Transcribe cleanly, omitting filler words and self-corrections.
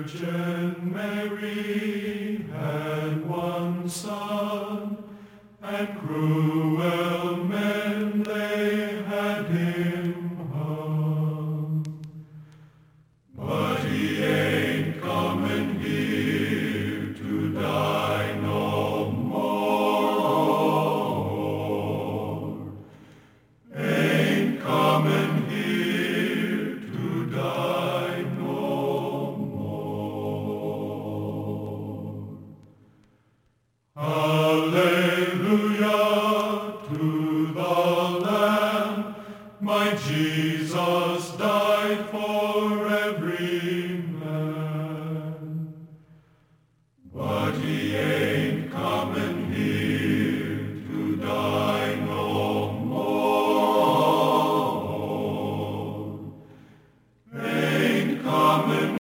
Virgin Mary had one son, and cruel men they had him hung. But he ain't coming here to die no more. Ain't coming here to die no more. Hallelujah to the Lamb, my Jesus died for every man.